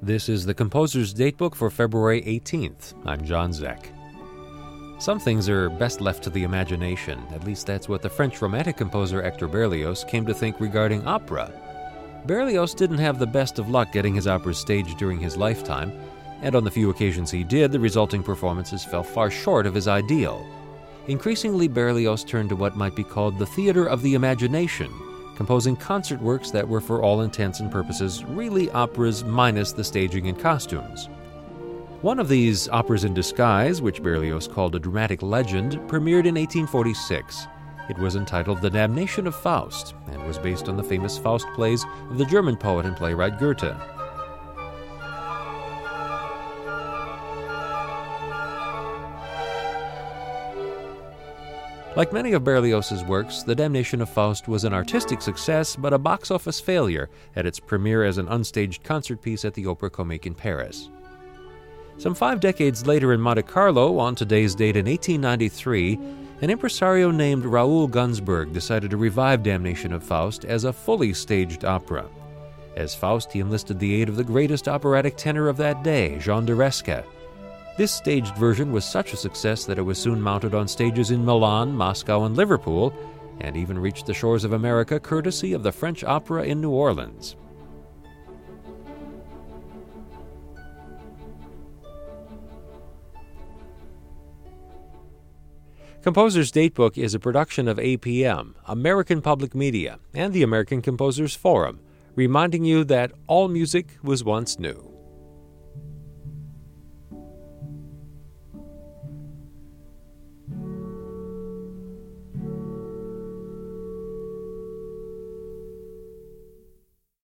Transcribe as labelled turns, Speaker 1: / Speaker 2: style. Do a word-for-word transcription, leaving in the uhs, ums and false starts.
Speaker 1: This is the Composer's Datebook for February eighteenth. I'm John Zek. Some things are best left to the imagination. At least that's what the French Romantic composer Hector Berlioz came to think regarding opera. Berlioz didn't have the best of luck getting his operas staged during his lifetime, and on the few occasions he did, the resulting performances fell far short of his ideal. Increasingly, Berlioz turned to what might be called the theater of the imagination, composing concert works that were for all intents and purposes really operas minus the staging and costumes. One of these operas in disguise, which Berlioz called a dramatic legend, premiered in eighteen forty-six. It was entitled The Damnation of Faust, and was based on the famous Faust plays of the German poet and playwright Goethe. Like many of Berlioz's works, The Damnation of Faust was an artistic success, but a box office failure at its premiere as an unstaged concert piece at the Opéra Comique in Paris. Some five decades later in Monte Carlo, on today's date in eighteen ninety-three, an impresario named Raoul Gunsberg decided to revive Damnation of Faust as a fully staged opera. As Faust, he enlisted the aid of the greatest operatic tenor of that day, Jean d'Aresca. This staged version was such a success that it was soon mounted on stages in Milan, Moscow, and Liverpool, and even reached the shores of America courtesy of the French Opera in New Orleans. Composer's Datebook is a production of A P M, American Public Media, and the American Composers Forum, reminding you that all music was once new.